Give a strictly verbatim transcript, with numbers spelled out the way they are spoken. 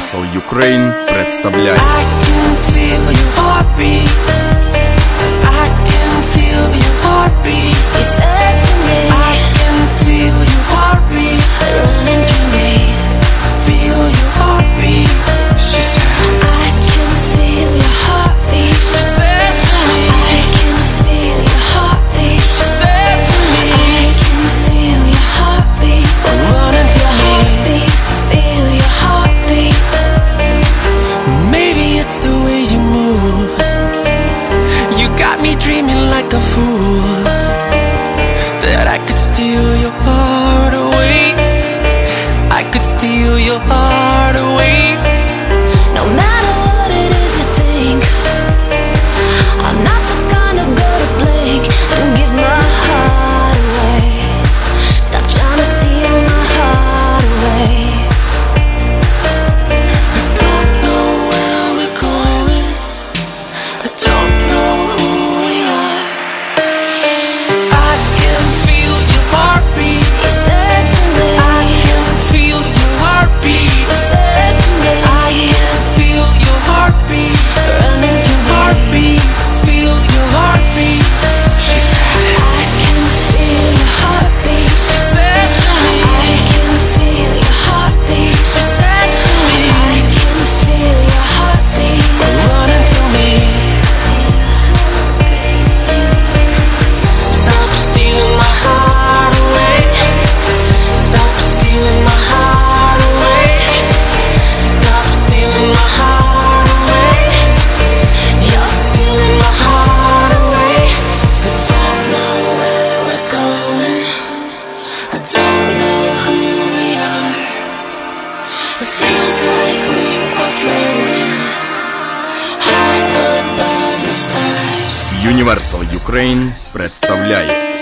Universal Ukraine представляет like a fool, that I could steal your heart away. I could steal your heart away. No matter what it is you think, I'm not the kind to go to blink and give my heart away. Stop trying to steal my heart away. I don't know where we're going, I don't know who we are. I can feel your heartbeat. He said to me, I can feel your heartbeat. he said to me, I can feel your heartbeat. running through me. Heartbeat, feel your heartbeat. She said, I can feel your heartbeat. she said to me, I can feel your heartbeat. she said to me, I can feel your heartbeat. running through me. Stop stealing my heart away. Stop stealing my heart away. Stop stealing my heart away. You're stealing my heart away. I don't know where we're going, I don't know who we are. It feels like we are floating high above the stars. Universal Ukraine представляет